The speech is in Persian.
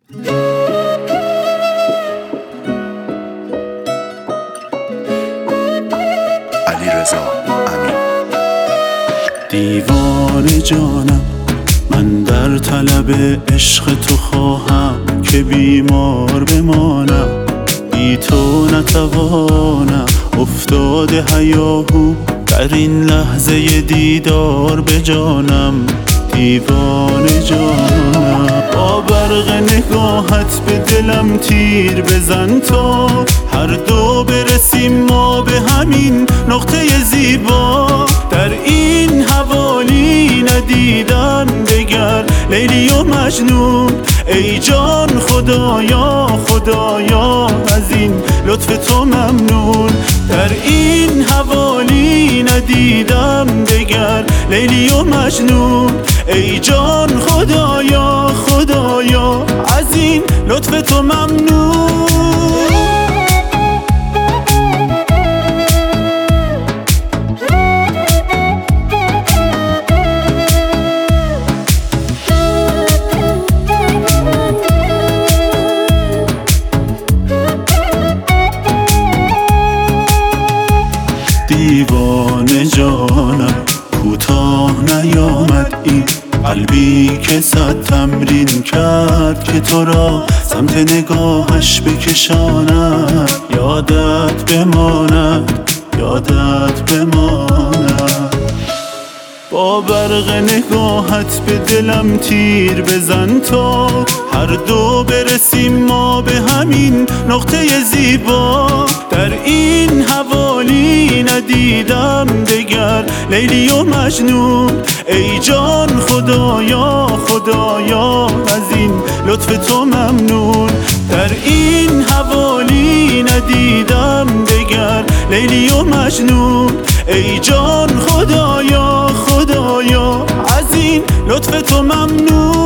علیرضا امین. دیوانه جانم، من در طلب عشق تو خواهم که بیمار بمانم. بی تو نتوانم، افتاده هیاهو در این لحظه دیدار به جانم. دیوانه جانم، با برق نگاهت به دلم تیر بزن تا هر دو برسیم ما به همین نقطه زیبا. در این حوالی ندیدم دگر لیلی و مجنون. ای جان خدایا خدایا از این لطف تو ممنون. در این حوالی ندیدم دگر لیلی و مجنون. ای جان خدایا خدایا از این لطف تو ممنون. دیوانه جانم، کوتاه نیامد این قلبی که صد تمرین کرد که تو را سمت نگاهش بکشاند. یادت بماند یادت بماند. با برق نگاهت به دلم تیر بزن تا هر دو برسیم ما به همین نقطه زیبا. در این حوالی ندیدم دگر لیلی و مجنون. ای جان خدایا خدایا از این لطف تو ممنون. در این حوالی ندیدم دگر لیلی و مجنون. ای جان خدایا خدایا از این لطف تو ممنون.